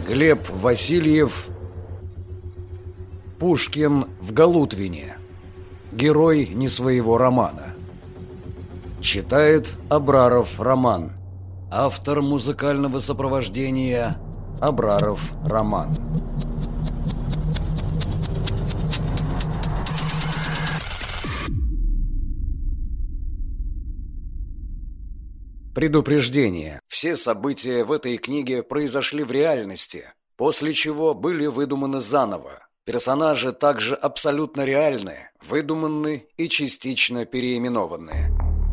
Глеб Васильев. Пушкин в Галутвине. Герой не своего романа. Читает Абраров Роман. Автор музыкального сопровождения Абраров Роман. Предупреждение. Все события в этой книге произошли в реальности, после чего были выдуманы заново. Персонажи также абсолютно реальны, выдуманы и частично переименованы.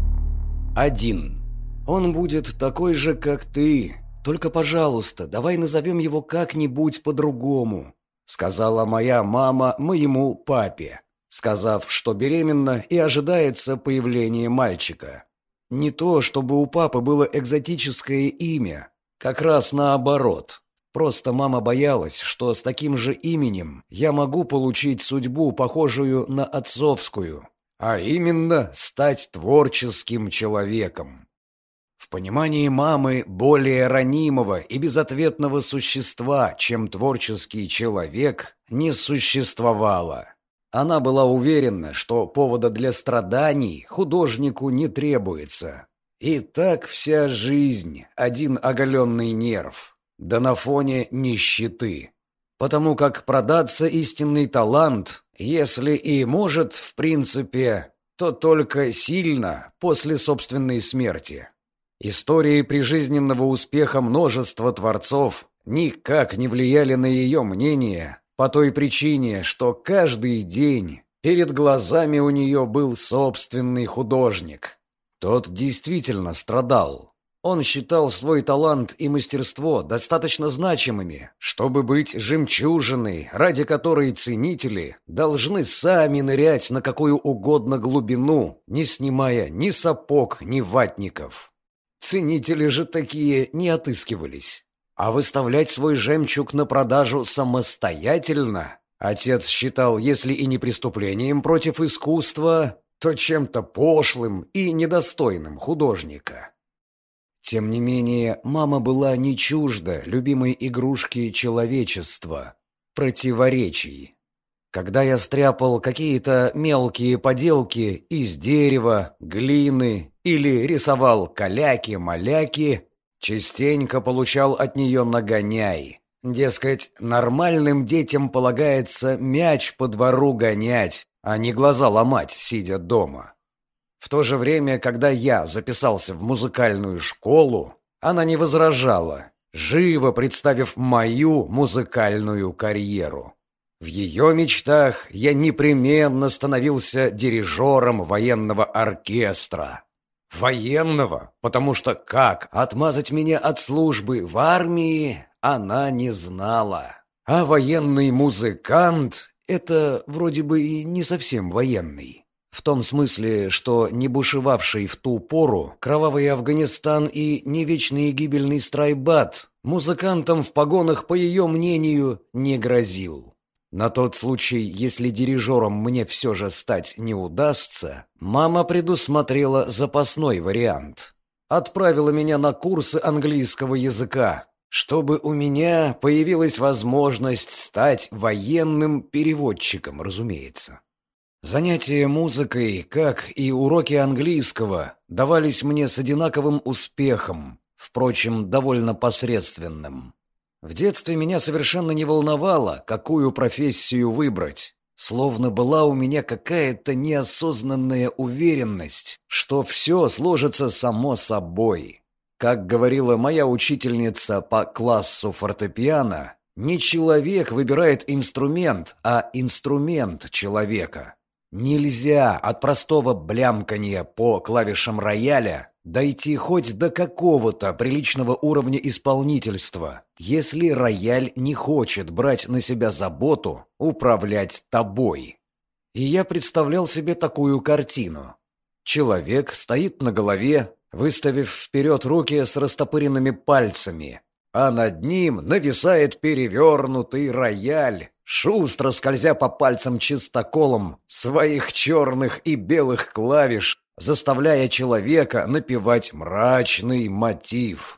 1. Он будет такой же, как ты. Только, пожалуйста, давай назовем его как-нибудь по-другому, сказала моя мама моему папе, сказав, что беременна и ожидается появление мальчика. Не то, чтобы у папы было экзотическое имя, как раз наоборот. Просто мама боялась, что с таким же именем я могу получить судьбу, похожую на отцовскую, а именно стать творческим человеком. В понимании мамы более ранимого и безответного существа, чем творческий человек, не существовало. Она была уверена, что повода для страданий художнику не требуется. И так вся жизнь – один оголенный нерв, да на фоне нищеты. Потому как продаться истинный талант, если и может, в принципе, то только сильно после собственной смерти. Истории прижизненного успеха множества творцов никак не влияли на ее мнение, по той причине, что каждый день перед глазами у нее был собственный художник. Тот действительно страдал. Он считал свой талант и мастерство достаточно значимыми, чтобы быть жемчужиной, ради которой ценители должны сами нырять на какую угодно глубину, не снимая ни сапог, ни ватников. Ценители же такие не отыскивались. А выставлять свой жемчуг на продажу самостоятельно отец считал, если и не преступлением против искусства, то чем-то пошлым и недостойным художника. Тем не менее, мама была не чужда любимой игрушки человечества – противоречий. Когда я стряпал какие-то мелкие поделки из дерева, глины или рисовал каляки-маляки, частенько получал от нее нагоняй. Дескать, нормальным детям полагается мяч по двору гонять, а не глаза ломать, сидя дома. В то же время, когда я записался в музыкальную школу, она не возражала, живо представив мою музыкальную карьеру. В ее мечтах я непременно становился дирижером военного оркестра. Военного, потому что как отмазать меня от службы в армии, она не знала. А военный музыкант – это вроде бы и не совсем военный. В том смысле, что не бушевавший в ту пору кровавый Афганистан и не вечный гибельный Страйбат музыкантам в погонах, по ее мнению, не грозил. На тот случай, если дирижером мне все же стать не удастся, мама предусмотрела запасной вариант. Отправила меня на курсы английского языка, чтобы у меня появилась возможность стать военным переводчиком, разумеется. Занятия музыкой, как и уроки английского, давались мне с одинаковым успехом, впрочем, довольно посредственным. В детстве меня совершенно не волновало, какую профессию выбрать. Словно была у меня какая-то неосознанная уверенность, что все сложится само собой. Как говорила моя учительница по классу фортепиано, не человек выбирает инструмент, а инструмент человека. Нельзя от простого блямканья по клавишам рояля дойти хоть до какого-то приличного уровня исполнительства, если рояль не хочет брать на себя заботу управлять тобой. И я представлял себе такую картину. Человек стоит на голове, выставив вперед руки с растопыренными пальцами, а над ним нависает перевернутый рояль, шустро скользя по пальцам чистоколом своих черных и белых клавиш, заставляя человека напевать мрачный мотив.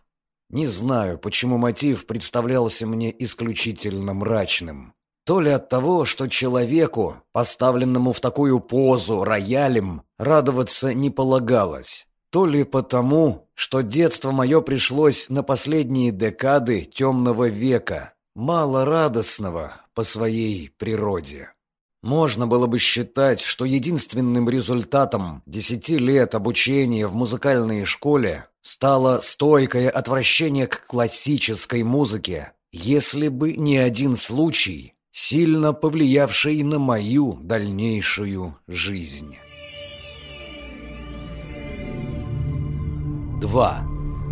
Не знаю, почему мотив представлялся мне исключительно мрачным. То ли от того, что человеку, поставленному в такую позу роялем, радоваться не полагалось, то ли потому, что детство мое пришлось на последние декады темного века, мало радостного по своей природе. Можно было бы считать, что единственным результатом 10 лет обучения в музыкальной школе стало стойкое отвращение к классической музыке, если бы не один случай, сильно повлиявший на мою дальнейшую жизнь. 2.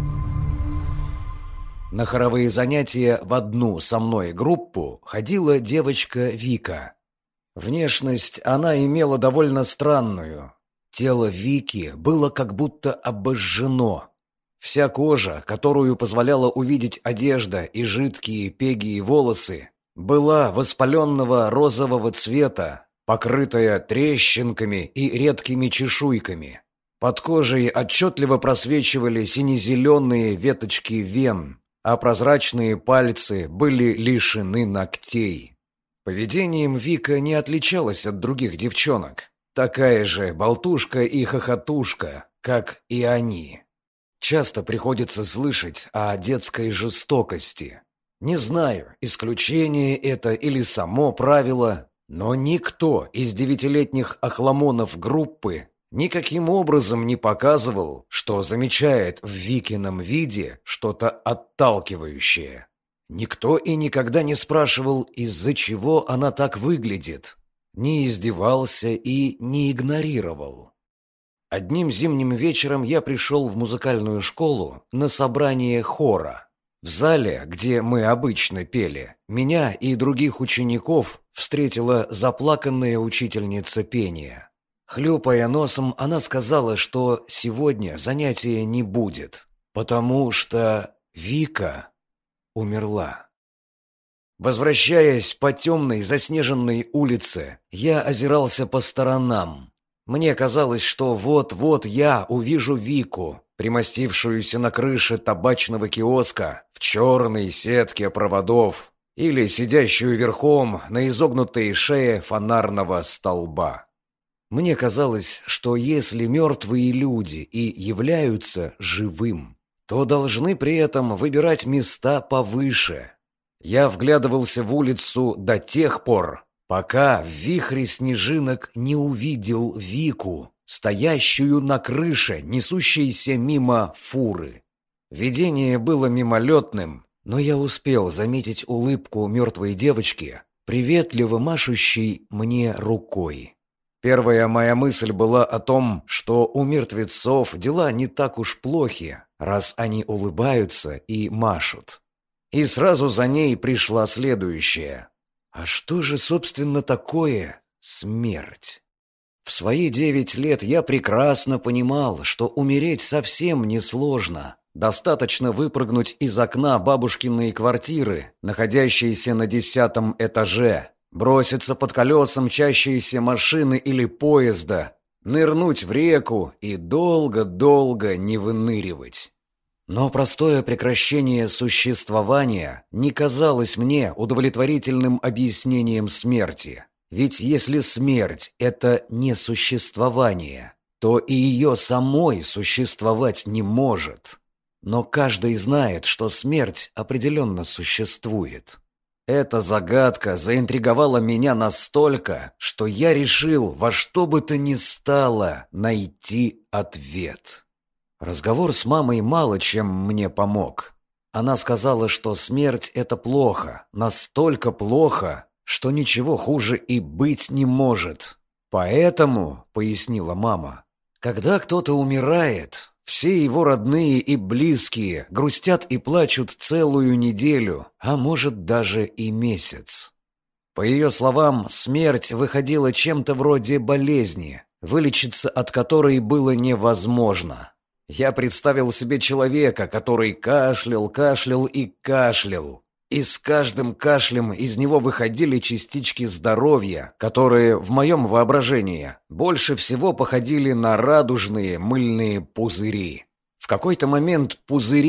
На хоровые занятия в одну со мной группу ходила девочка Вика. Внешность она имела довольно странную. Тело Вики было как будто обожжено. Вся кожа, которую позволяла увидеть одежда и жидкие пегие волосы, была воспаленного розового цвета, покрытая трещинками и редкими чешуйками. Под кожей отчетливо просвечивали сине-зеленые веточки вен, а прозрачные пальцы были лишены ногтей. Поведением Вика не отличалась от других девчонок. Такая же болтушка и хохотушка, как и они. Часто приходится слышать о детской жестокости. Не знаю, исключение это или само правило, но никто из 9-летних охламонов группы никаким образом не показывал, что замечает в Викином виде что-то отталкивающее. Никто и никогда не спрашивал, из-за чего она так выглядит, не издевался и не игнорировал. Одним зимним вечером я пришел в музыкальную школу на собрание хора. В зале, где мы обычно пели, меня и других учеников встретила заплаканная учительница пения. Хлюпая носом, она сказала, что сегодня занятия не будет, потому что Вика умерла. Возвращаясь по темной заснеженной улице, я озирался по сторонам. Мне казалось, что вот-вот я увижу Вику, примостившуюся на крыше табачного киоска в черной сетке проводов или сидящую верхом на изогнутой шее фонарного столба. Мне казалось, что если мертвые люди и являются живым, то должны при этом выбирать места повыше. Я вглядывался в улицу до тех пор, пока в вихре снежинок не увидел Вику, стоящую на крыше, несущейся мимо фуры. Видение было мимолетным, но я успел заметить улыбку мертвой девочки, приветливо машущей мне рукой. Первая моя мысль была о том, что у мертвецов дела не так уж плохи, раз они улыбаются и машут. И сразу за ней пришла следующая. А что же, собственно, такое смерть? В свои 9 лет я прекрасно понимал, что умереть совсем несложно. Достаточно выпрыгнуть из окна бабушкиной квартиры, находящейся на 10-м этаже, броситься под колеса мчащейся машины или поезда, нырнуть в реку и долго-долго не выныривать. Но простое прекращение существования не казалось мне удовлетворительным объяснением смерти. Ведь если смерть – это не существование, то и ее самой существовать не может. Но каждый знает, что смерть определенно существует. Эта загадка заинтриговала меня настолько, что я решил во что бы то ни стало найти ответ. Разговор с мамой мало чем мне помог. Она сказала, что смерть – это плохо, настолько плохо, что ничего хуже и быть не может. Поэтому, пояснила мама, когда кто-то умирает, все его родные и близкие грустят и плачут целую неделю, а может даже и месяц. По ее словам, смерть выходила чем-то вроде болезни, вылечиться от которой было невозможно. Я представил себе человека, который кашлял, кашлял и кашлял. И с каждым кашлем из него выходили частички здоровья, которые, в моем воображении, больше всего походили на радужные мыльные пузыри. В какой-то момент пузыри,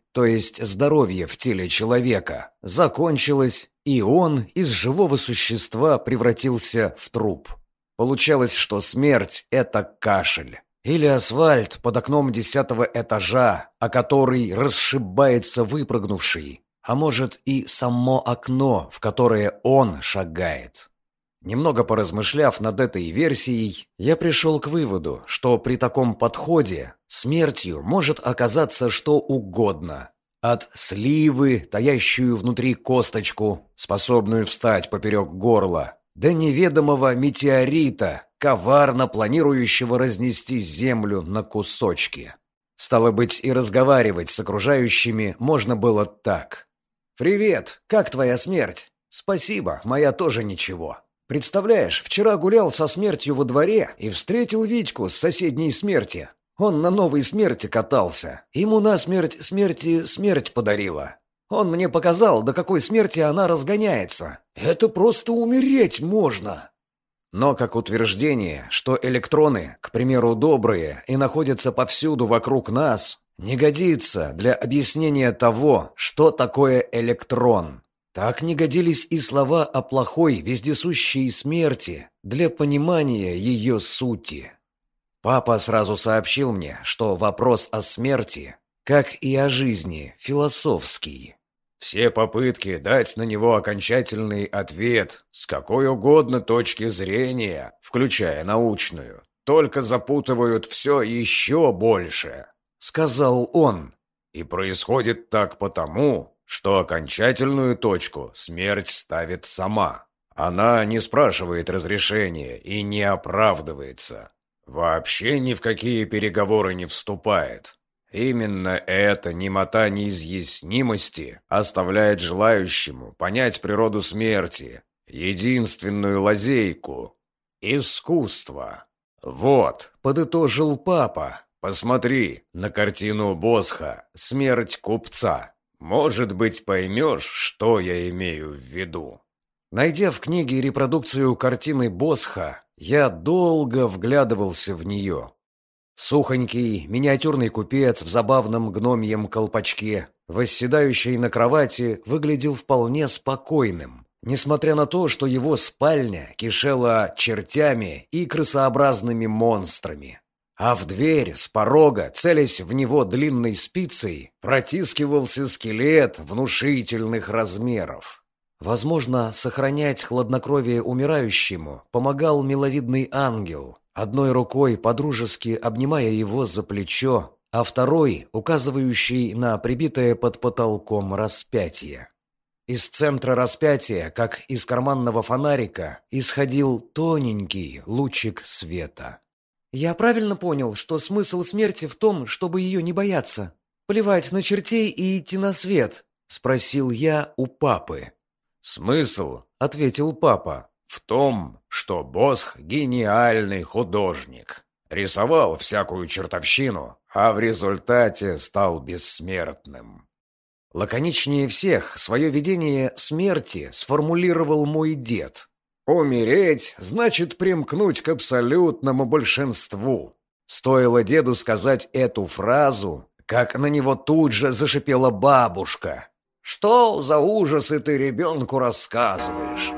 то есть здоровье в теле человека, закончилось, и он из живого существа превратился в труп. Получалось, что смерть – это кашель. Или асфальт под окном 10-го этажа, о который расшибается выпрыгнувший, а может и само окно, в которое он шагает. Немного поразмышляв над этой версией, я пришел к выводу, что при таком подходе смертью может оказаться что угодно. От сливы, таящую внутри косточку, способную встать поперек горла, до неведомого метеорита, коварно планирующего разнести землю на кусочки. Стало быть, и разговаривать с окружающими можно было так. «Привет, как твоя смерть?» «Спасибо, моя тоже ничего». «Представляешь, вчера гулял со смертью во дворе и встретил Витьку с соседней смерти. Он на новой смерти катался. Ему насмерть смерти смерть подарила. Он мне показал, до какой смерти она разгоняется. Это просто умереть можно». Но как утверждение, что электроны, к примеру, добрые и находятся повсюду вокруг нас, не годится для объяснения того, что такое электрон. Так не годились и слова о плохой, вездесущей смерти для понимания ее сути. Папа сразу сообщил мне, что вопрос о смерти, как и о жизни, философский. Все попытки дать на него окончательный ответ с какой угодно точки зрения, включая научную, только запутывают все еще больше, сказал он. И происходит так потому, что окончательную точку смерть ставит сама. Она не спрашивает разрешения и не оправдывается. Вообще ни в какие переговоры не вступает. Именно эта немота неизъяснимости оставляет желающему понять природу смерти, единственную лазейку – искусство. Вот, подытожил папа, посмотри на картину Босха «Смерть купца». Может быть, поймешь, что я имею в виду. Найдя в книге репродукцию картины Босха, я долго вглядывался в нее. Сухонький, миниатюрный купец в забавном гномьем колпачке, восседающий на кровати, выглядел вполне спокойным, несмотря на то, что его спальня кишела чертями и крысообразными монстрами. А в дверь с порога, целясь в него длинной спицей, протискивался скелет внушительных размеров. Возможно, сохранять хладнокровие умирающему помогал миловидный ангел, одной рукой подружески обнимая его за плечо, а второй указывающий на прибитое под потолком распятие. Из центра распятия, как из карманного фонарика, исходил тоненький лучик света. «Я правильно понял, что смысл смерти в том, чтобы ее не бояться? Плевать на чертей и идти на свет?» — спросил я у папы. «Смысл, — ответил папа, — в том, что Босх — гениальный художник. Рисовал всякую чертовщину, а в результате стал бессмертным». Лаконичнее всех свое видение смерти сформулировал мой дед. «Умереть значит примкнуть к абсолютному большинству». Стоило деду сказать эту фразу, как на него тут же зашипела бабушка. «Что за ужасы ты ребенку рассказываешь?»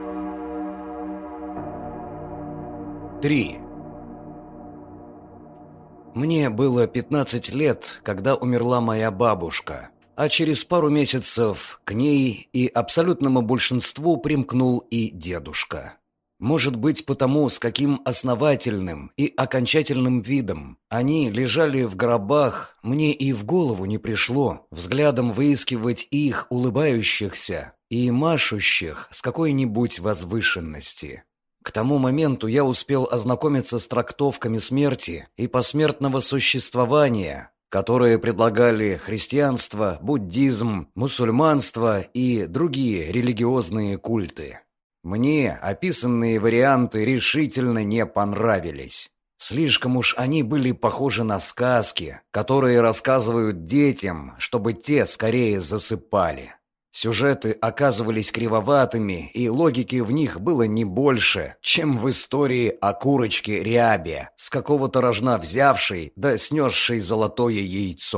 3. Мне было 15 лет, когда умерла моя бабушка, а через пару месяцев к ней и абсолютному большинству примкнул и дедушка. Может быть, потому, с каким основательным и окончательным видом они лежали в гробах, мне и в голову не пришло взглядом выискивать их улыбающихся и машущих с какой-нибудь возвышенности. К тому моменту я успел ознакомиться с трактовками смерти и посмертного существования, которые предлагали христианство, буддизм, мусульманство и другие религиозные культы. Мне описанные варианты решительно не понравились. Слишком уж они были похожи на сказки, которые рассказывают детям, чтобы те скорее засыпали. Сюжеты оказывались кривоватыми, и логики в них было не больше, чем в истории о курочке Рябе, с какого-то рожна взявшей да снесшей золотое яйцо.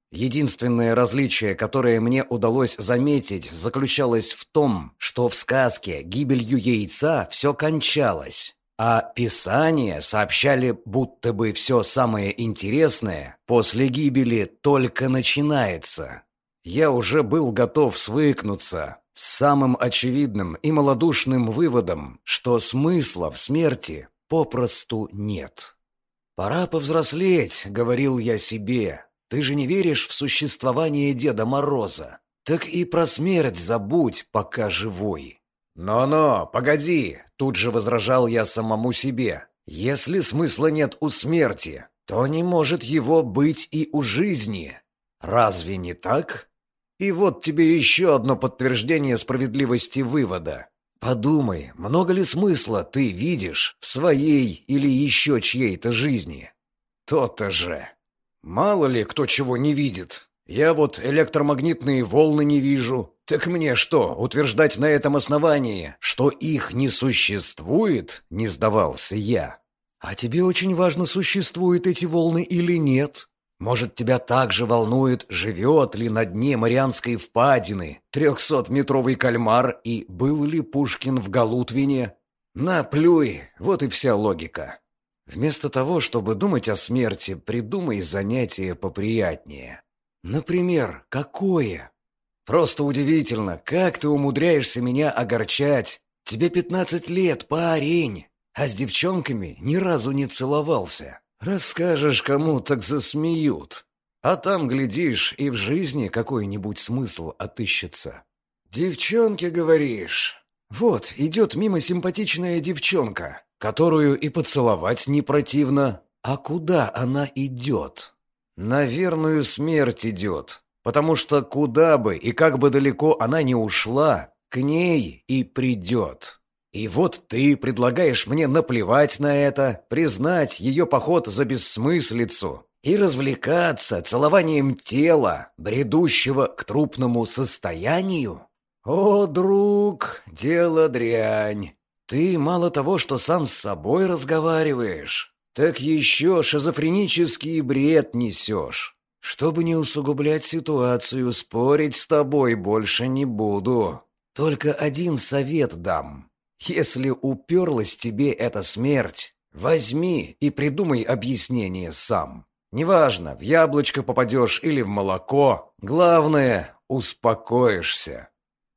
Единственное различие, которое мне удалось заметить, заключалось в том, что в сказке гибелью яйца все кончалось, а писания сообщали, будто бы все самое интересное после гибели только начинается. Я уже был готов свыкнуться с самым очевидным и малодушным выводом, что смысла в смерти попросту нет. «Пора повзрослеть», — говорил я себе. «Ты же не веришь в существование Деда Мороза? Так и про смерть забудь, пока живой». «Но-но, погоди», — тут же возражал я самому себе. «Если смысла нет у смерти, то не может его быть и у жизни. Разве не так? И вот тебе еще одно подтверждение справедливости вывода. Подумай, много ли смысла ты видишь в своей или еще чьей-то жизни? То-то же. Мало ли кто чего не видит. Я вот электромагнитные волны не вижу. Так мне что, утверждать на этом основании, что их не существует, не сдавался я. А тебе очень важно, существуют эти волны или нет. Может, тебя также волнует, живет ли на дне Марианской впадины 300-метровый кальмар и был ли Пушкин в Галутвине? Наплюй, вот и вся логика. Вместо того, чтобы думать о смерти, придумай занятие поприятнее. Например, какое? Просто удивительно, как ты умудряешься меня огорчать. Тебе 15 лет, парень, а с девчонками ни разу не целовался. Расскажешь кому, так засмеют. А там, глядишь, и в жизни какой-нибудь смысл отыщется. Девчонки, говоришь? Вот, идет мимо симпатичная девчонка, которую и поцеловать не противно. А куда она идет? На верную смерть идет, потому что куда бы и как бы далеко она ни ушла, к ней и придет. И вот ты предлагаешь мне наплевать на это, признать ее поход за бессмыслицу и развлекаться целованием тела, бредущего к трупному состоянию? О, друг, дело дрянь. Ты мало того, что сам с собой разговариваешь, так еще шизофренический бред несешь. Чтобы не усугублять ситуацию, спорить с тобой больше не буду. Только один совет дам. Если уперлась тебе эта смерть, возьми и придумай объяснение сам. Неважно, в яблочко попадешь или в молоко. Главное, успокоишься.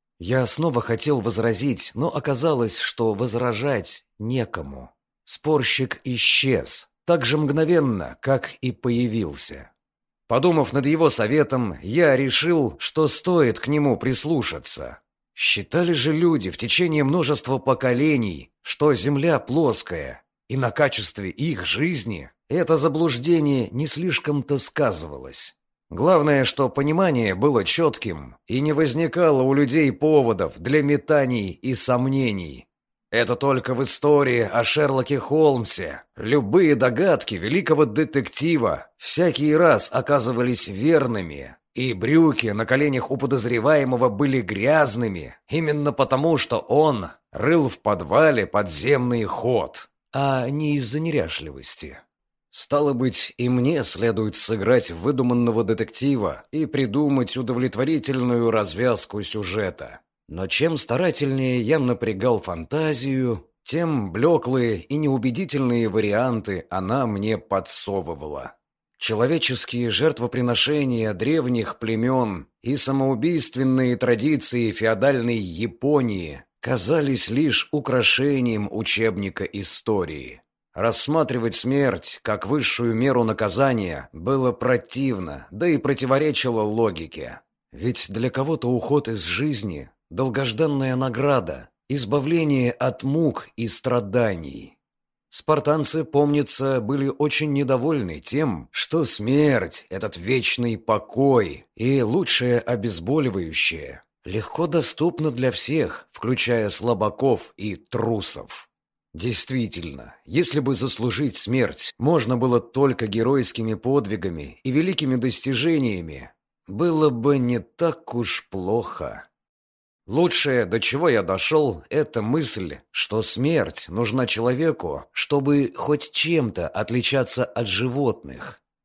Я снова хотел возразить, но оказалось, что возражать некому. Спорщик исчез, так же мгновенно, как и появился. Подумав над его советом, я решил, что стоит к нему прислушаться. Считали же люди в течение множества поколений, что Земля плоская, и на качестве их жизни это заблуждение не слишком-то сказывалось. Главное, что понимание было четким, и не возникало у людей поводов для метаний и сомнений. Это только в истории о Шерлоке Холмсе любые догадки великого детектива всякий раз оказывались верными, и брюки на коленях у подозреваемого были грязными, именно потому, что он рыл в подвале подземный ход, а не из-за неряшливости. Стало быть, и мне следует сыграть выдуманного детектива и придумать удовлетворительную развязку сюжета. Но чем старательнее я напрягал фантазию, тем блеклые и неубедительные варианты она мне подсовывала. Человеческие жертвоприношения древних племен и самоубийственные традиции феодальной Японии казались лишь украшением учебника истории. Рассматривать смерть как высшую меру наказания было противно, да и противоречило логике. Ведь для кого-то уход из жизни – долгожданная награда, избавление от мук и страданий. Спартанцы, помнится, были очень недовольны тем, что смерть, этот вечный покой и лучшее обезболивающее, легко доступна для всех, включая слабаков и трусов. Действительно, если бы заслужить смерть можно было только геройскими подвигами и великими достижениями, было бы не так уж плохо. Лучшее, до чего я дошел, это мысль, что смерть нужна человеку, чтобы хоть чем-то отличаться от животных.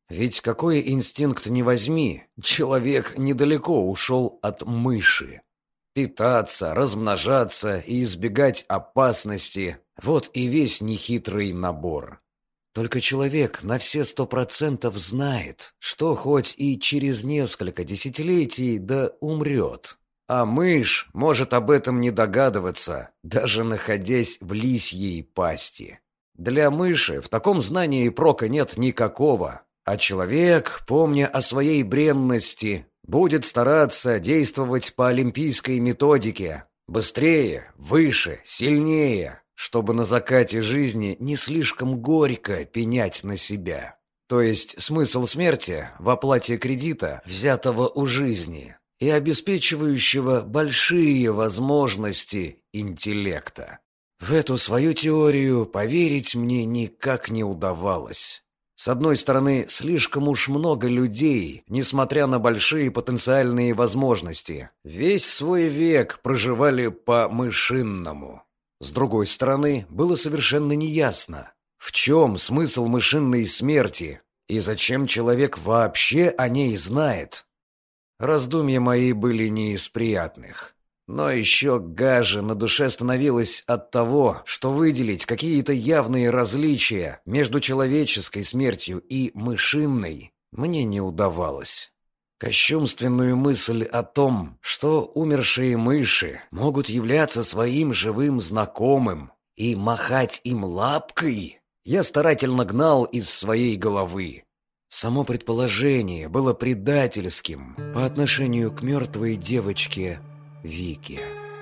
Ведь какой инстинкт ни возьми, человек недалеко ушел от мыши. Питаться, размножаться и избегать опасности – вот и весь нехитрый набор. Только человек на все 100% знает, что хоть и через несколько десятилетий да умрет. А мышь может об этом не догадываться, даже находясь в лисьей пасти. Для мыши в таком знании прока нет никакого, а человек, помня о своей бренности, будет стараться действовать по олимпийской методике. Быстрее, выше, сильнее, чтобы на закате жизни не слишком горько пенять на себя. То есть смысл смерти в оплате кредита, взятого у жизни, и обеспечивающего большие возможности интеллекта. В эту свою теорию поверить мне никак не удавалось. С одной стороны, слишком уж много людей, несмотря на большие потенциальные возможности, весь свой век проживали по-мышинному. С другой стороны, было совершенно неясно, в чем смысл мышиной смерти и зачем человек вообще о ней знает. Раздумья мои были не из приятных. Но еще гаже на душе становилось от того, что выделить какие-то явные различия между человеческой смертью и мышиной мне не удавалось. Кощунственную мысль о том, что умершие мыши могут являться своим живым знакомым и махать им лапкой, я старательно гнал из своей головы. Само предположение было предательским по отношению к мертвой девочке Вике.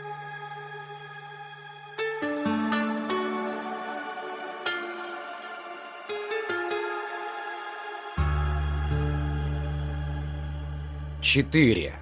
Четыре.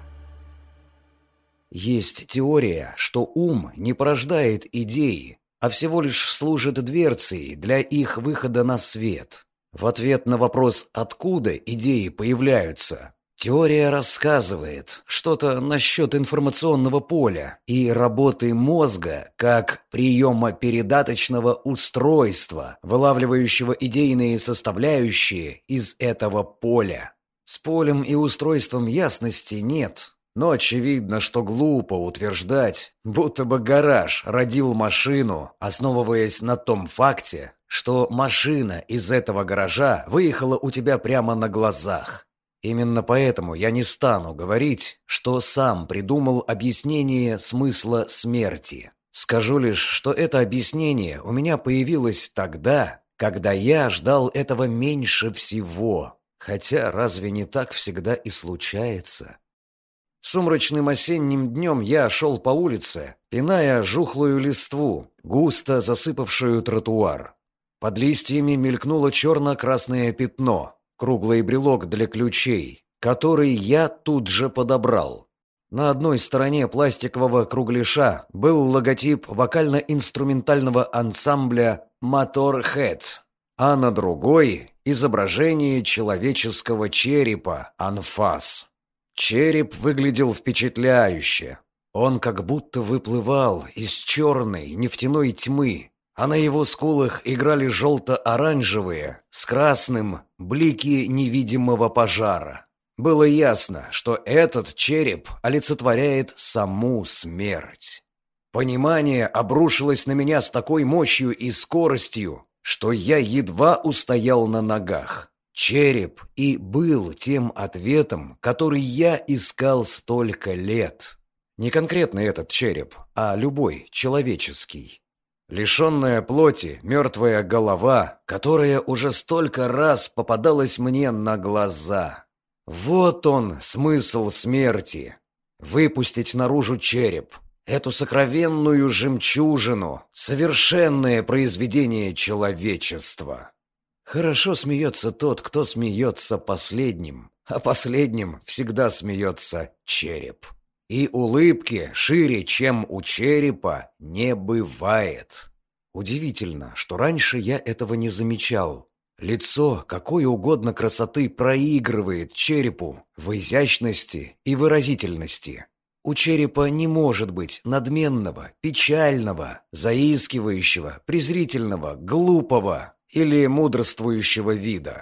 Есть теория, что ум не порождает идеи, а всего лишь служит дверцей для их выхода на свет. В ответ на вопрос, откуда идеи появляются, теория рассказывает что-то насчет информационного поля и работы мозга как приемо-передаточного устройства, вылавливающего идейные составляющие из этого поля. С полем и устройством ясности нет, но очевидно, что глупо утверждать, будто бы гараж родил машину, основываясь на том факте, что машина из этого гаража выехала у тебя прямо на глазах. Именно поэтому я не стану говорить, что сам придумал объяснение смысла смерти. Скажу лишь, что это объяснение у меня появилось тогда, когда я ждал этого меньше всего. Хотя разве не так всегда и случается? Сумрачным осенним днем я шел по улице, пиная жухлую листву, густо засыпавшую тротуар. Под листьями мелькнуло черно-красное пятно, круглый брелок для ключей, который я тут же подобрал. На одной стороне пластикового кругляша был логотип вокально-инструментального ансамбля Motorhead, а на другой – изображение человеческого черепа анфас. Череп выглядел впечатляюще. Он как будто выплывал из черной нефтяной тьмы, а на его скулах играли желто-оранжевые с красным блики невидимого пожара. Было ясно, что этот череп олицетворяет саму смерть. Понимание обрушилось на меня с такой мощью и скоростью, что я едва устоял на ногах. Череп и был тем ответом, который я искал столько лет. Не конкретно этот череп, а любой человеческий. Лишенная плоти, мертвая голова, которая уже столько раз попадалась мне на глаза. Вот он, смысл смерти. Выпустить наружу череп. Эту сокровенную жемчужину, совершенное произведение человечества. Хорошо смеется тот, кто смеется последним, а последним всегда смеется череп. И улыбки шире, чем у черепа, не бывает. Удивительно, что раньше я этого не замечал. Лицо какой угодно красоты проигрывает черепу в изящности и выразительности. У черепа не может быть надменного, печального, заискивающего, презрительного, глупого или мудрствующего вида.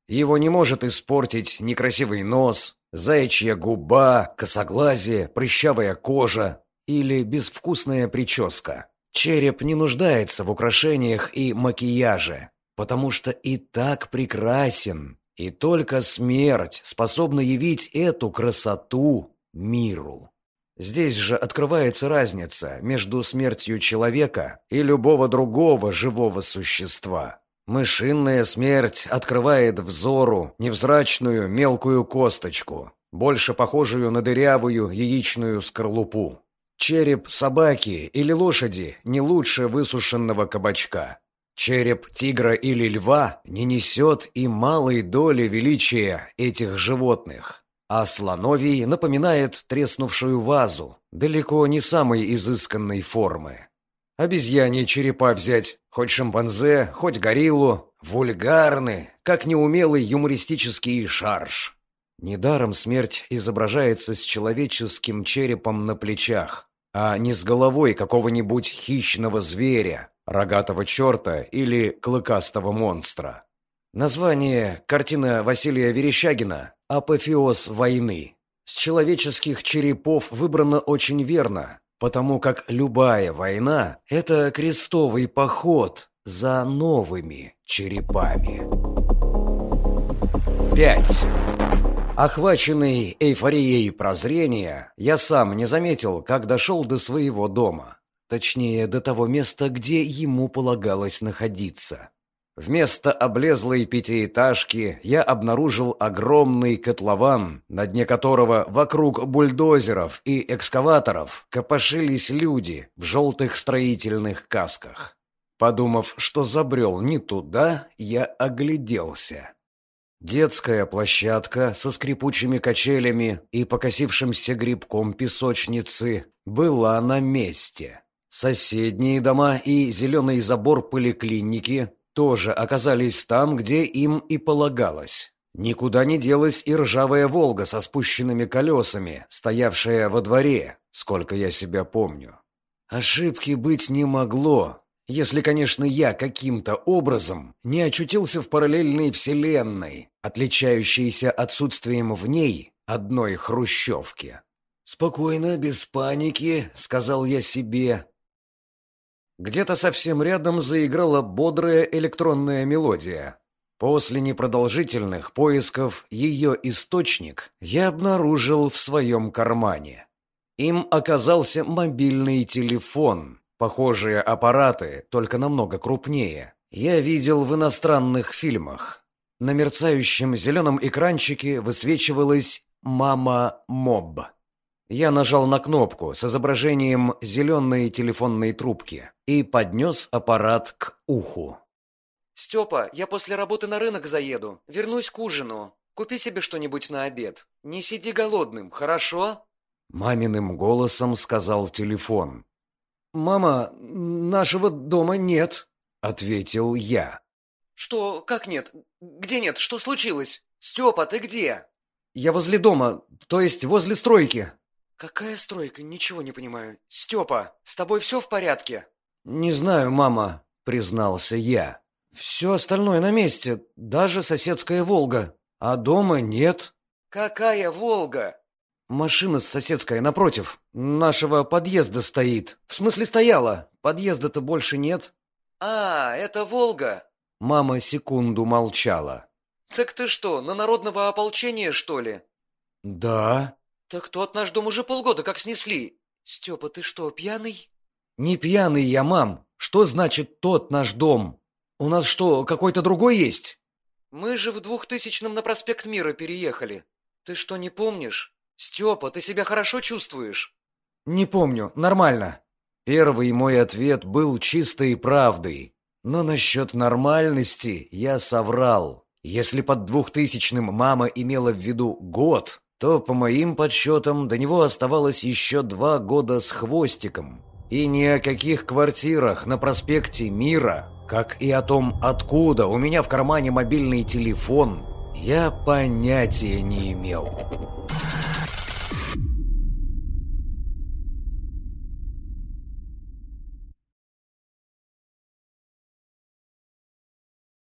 Его не может испортить некрасивый нос, заячья губа, косоглазие, прыщавая кожа или безвкусная прическа. Череп не нуждается в украшениях и макияже, потому что и так прекрасен, и только смерть способна явить эту красоту миру. Здесь же открывается разница между смертью человека и любого другого живого существа. Мышиная смерть открывает взору невзрачную мелкую косточку, больше похожую на дырявую яичную скорлупу. Череп собаки или лошади не лучше высушенного кабачка. Череп тигра или льва не несет и малой доли величия этих животных. А слоновий напоминает треснувшую вазу, далеко не самой изысканной формы. Обезьяньи черепа взять, хоть шимпанзе, хоть гориллу, вульгарны, как неумелый юмористический шарж. Недаром смерть изображается с человеческим черепом на плечах, а не с головой какого-нибудь хищного зверя, рогатого черта или клыкастого монстра. Название картина Василия Верещагина «Апофеоз войны». С человеческих черепов выбрано очень верно, потому как любая война – это крестовый поход за новыми черепами. 5. Охваченный эйфорией прозрения, я сам не заметил, как дошел до своего дома. Точнее, до того места, где ему полагалось находиться. Вместо облезлой пятиэтажки я обнаружил огромный котлован, на дне которого вокруг бульдозеров и экскаваторов копошились люди в желтых строительных касках. Подумав, что забрел не туда, я огляделся. Детская площадка со скрипучими качелями и покосившимся грибком песочницы была на месте. Соседние дома и зеленый забор поликлиники тоже оказались там, где им и полагалось. Никуда не делась и ржавая «Волга» со спущенными колесами, стоявшая во дворе, сколько я себя помню. Ошибки быть не могло, если, конечно, я каким-то образом не очутился в параллельной вселенной, отличающейся отсутствием в ней одной хрущевки. «Спокойно, без паники», — сказал я себе. Где-то совсем рядом заиграла бодрая электронная мелодия. После непродолжительных поисков ее источник я обнаружил в своем кармане. Им оказался мобильный телефон. Похожие аппараты, только намного крупнее, я видел в иностранных фильмах. На мерцающем зеленом экранчике высвечивалась «Мама Моб». Я нажал на кнопку с изображением зеленой телефонной трубки и поднес аппарат к уху. «Степа, я после работы на рынок заеду. Вернусь к ужину. Купи себе что-нибудь на обед. Не сиди голодным, хорошо?» Маминым голосом сказал телефон. «Мама, нашего дома нет», — ответил я. «Что? Как нет? Где нет? Что случилось? Степа, ты где?» «Я возле дома, то есть возле стройки». «Какая стройка? Ничего не понимаю. Степа, с тобой все в порядке?» «Не знаю, мама», — признался я. «Все остальное на месте, даже соседская «Волга». А дома нет». «Какая «Волга»?» «Машина соседская напротив, нашего подъезда стоит. В смысле стояла, подъезда-то больше нет». «А, это «Волга». Мама секунду молчала. «Так ты что, на народного ополчения, что ли?» «Да». «Так тот наш дом уже полгода как снесли. Степа, ты что, пьяный?» «Не пьяный я, мам. Что значит тот наш дом? У нас что, какой-то другой есть?» «Мы же в 2000-м на проспект Мира переехали. Ты что, не помнишь? Степа, ты себя хорошо чувствуешь?» «Не помню, нормально». Первый мой ответ был чистой правдой. Но насчет нормальности я соврал. Если под 2000-м мама имела в виду год, то, по моим подсчетам, до него оставалось еще 2 года с хвостиком. И ни о каких квартирах на проспекте Мира, как и о том, откуда у меня в кармане мобильный телефон, я понятия не имел.